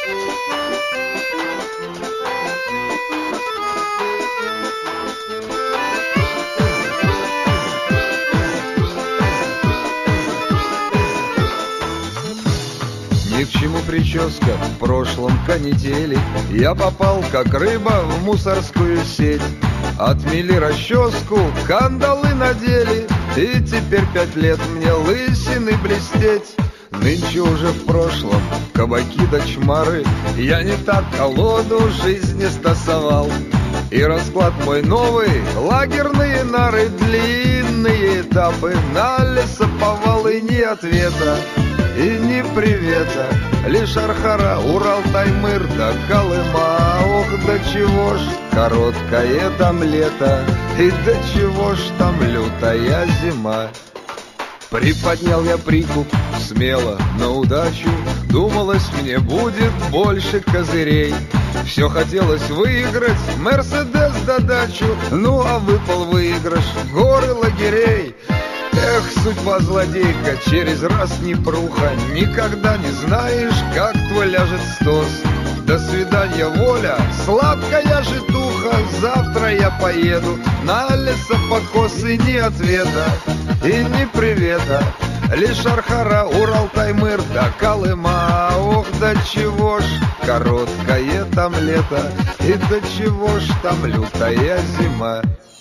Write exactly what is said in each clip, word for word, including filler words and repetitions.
Ни к чему прическа, в прошлом канители. Я попал, как рыба, в мусорскую сеть. Отмели расческу, кандалы надели, и теперь пять лет мне лысины блестеть. Нынче уже в прошлом кабаки да чмары. Я не так колоду жизни стасовал. И расклад мой новый, лагерные нары, длинные этапы, на лесоповалы ни ответа и ни привета, лишь Архара, Урал, Таймыр да Колыма. Ох, до чего ж короткое там лето, и до чего ж там лютая зима. Приподнял я прикуп смело на удачу, думалось, мне будет больше козырей. Все хотелось выиграть, Мерседес да дачу, ну а выпал выигрыш, горы лагерей. Эх, судьба злодейка, через раз непруха, никогда не знаешь, как твой ляжет стос. До свидания, воля, сладкая житуха, завтра я поеду на лесопокос, и ни ответа, и ни привета, лишь Архара, Урал, Таймыр да Колыма. Ох, до чего ж короткое там лето, и до чего ж там лютая зима.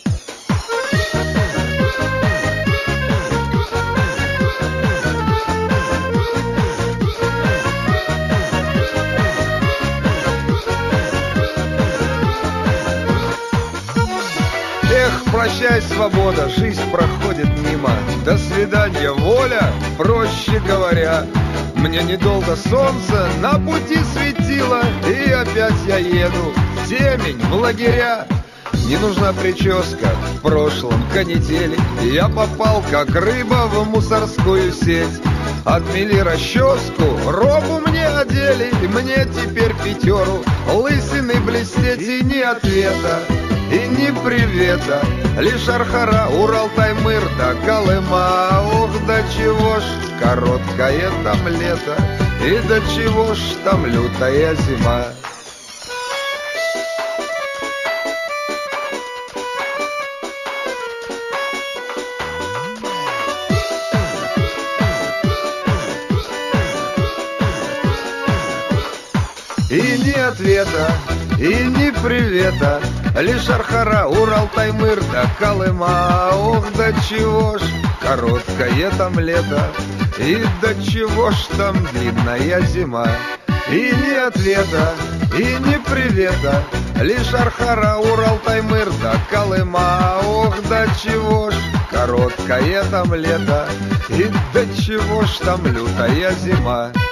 Прощай, свобода, жизнь проходит мимо. До свидания, воля, проще говоря. Мне недолго солнце на пути светило, и опять я еду в темень, в лагеря. Не нужна прическа, в прошлом канители. Я попал, как рыба, в мусорскую сеть. Отмели расческу, робу мне одели, и мне теперь пятеру лысины блестеть, и ни ответа, и ни привета, лишь Архара, Урал, Таймыр да Колыма. Ох, до чего ж короткое там лето, и до чего ж там лютая зима. И ни ответа, и ни привета, лишь Архара, Урал, Таймыр да Колыма. Ох, до чего ж короткое там лето, и до чего ж там длинная зима. И ни ответа, и ни привета, лишь Архара, Урал, Таймыр да Колыма. Ох, до чего ж короткое там лето, и до чего ж там лютая зима.